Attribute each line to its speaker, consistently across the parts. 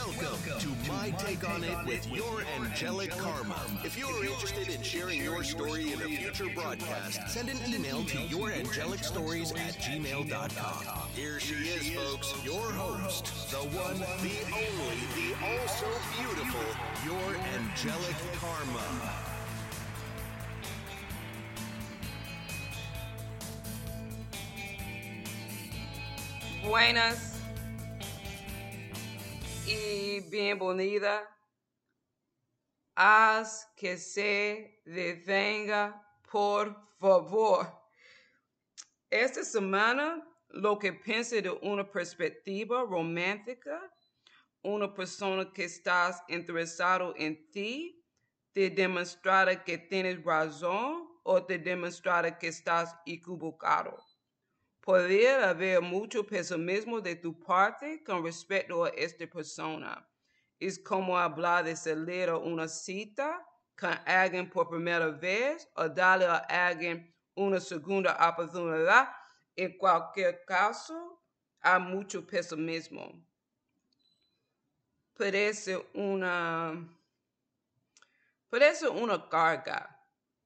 Speaker 1: Welcome to My Take on It with your angelic karma. If you are interested in sharing your story in a future broadcast, send an email to yourangelicstories@gmail.com. Here she is, folks, your host, the one, the only, the also beautiful, your angelic karma.
Speaker 2: Buenas y bienvenida. Haz que se detenga, por favor. Esta semana, lo que pienso de una perspectiva romántica, una persona que estás interesado en ti, te demostrará que tienes razón o te demostrará que estás equivocado. Podría haber mucho pesimismo de tu parte con respecto a esta persona. Es como hablar de salir a una cita con alguien por primera vez o darle a alguien una segunda oportunidad. En cualquier caso, hay mucho pesimismo. Parece una carga,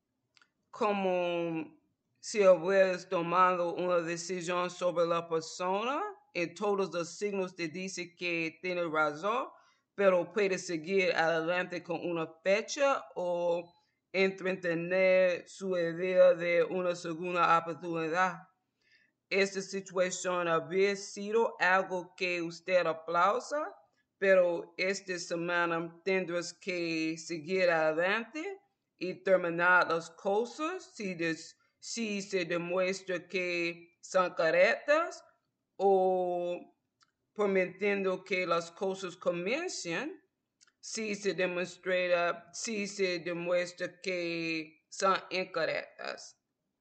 Speaker 2: como si hubieras tomado una decisión sobre la persona y todos los signos te dicen que tienes razón, pero puedes seguir adelante con una fecha o entretener su idea de una segunda oportunidad. Esta situación habría sido algo que usted aplausa, pero esta semana tendrás que seguir adelante y terminar las cosas si se demuestra que son correctas o permitiendo que las cosas comiencen si se demuestra que son incorrectas.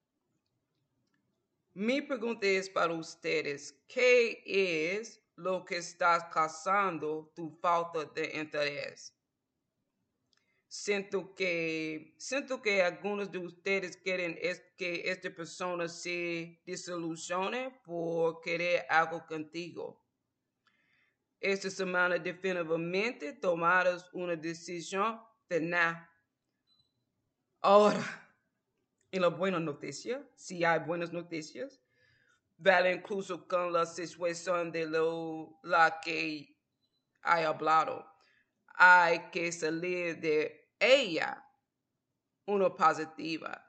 Speaker 2: Mi pregunta es para ustedes, ¿qué es lo que estás causando tu falta de interés? Siento que algunos de ustedes quieren que esta persona se desilusione por querer algo contigo. Esta semana definitivamente tomarás una decisión final. Ahora, en la buena noticia, si hay buenas noticias, vale incluso con la situación de la que he hablado. Hay que salir de ella una positiva.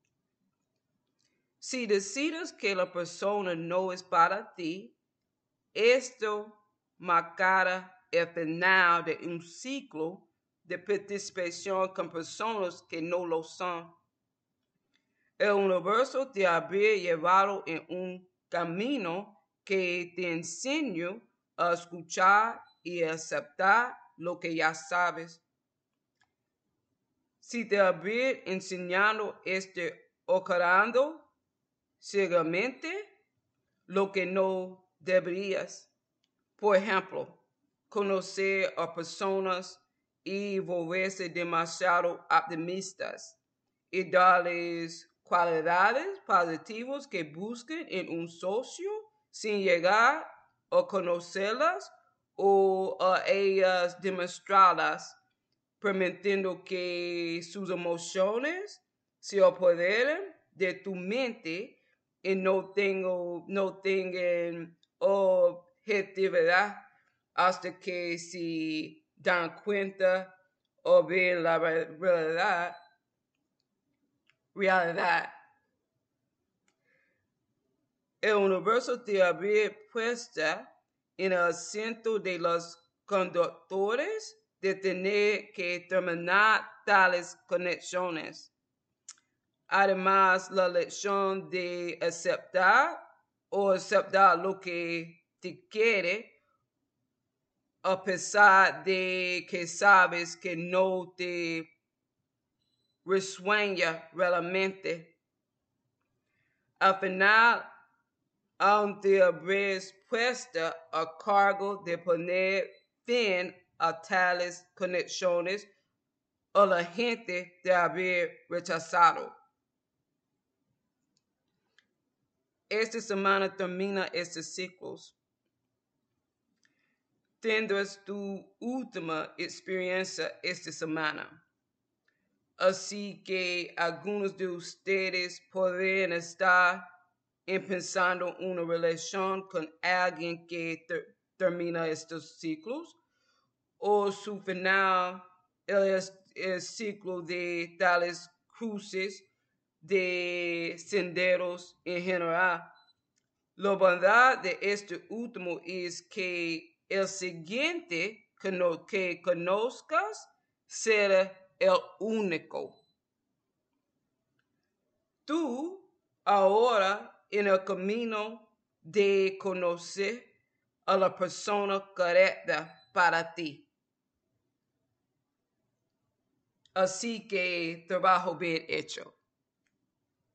Speaker 2: Si decides que la persona no es para ti, esto marcará el final de un ciclo de participación con personas que no lo son. El universo te habría llevado en un camino que te enseña a escuchar y aceptar lo que ya sabes. Si te habría enseñado ocurriendo ciegamente lo que no deberías. Por ejemplo, conocer a personas y volverse demasiado optimistas y darles cualidades positivas que busquen en un socio sin llegar a conocerlas o a ellas demostrarlas, permitiendo que sus emociones se apoderen de tu mente y no tengan objetividad hasta que se dan cuenta o ven la realidad. El universo te habría puesto en el centro de los conductores de tener que terminar tales conexiones. Además, la lección de aceptar lo que te quiere, a pesar de que sabes que no te resuena realmente. Al final, aún te habrías puesto a cargo de poner fin a tales conexiones o la gente te habría rechazado. Esta semana termina estos ciclos. tendrás tu última experiencia esta semana. Así que algunos de ustedes podrían estar empezando una relación con alguien que termina estos ciclos, o su final es el ciclo de tales cruces de senderos en general. La bondad de este último es que el siguiente que conozcas será el único. Tú ahora en el camino de conocer a la persona correcta para ti. Así que trabajo bien hecho.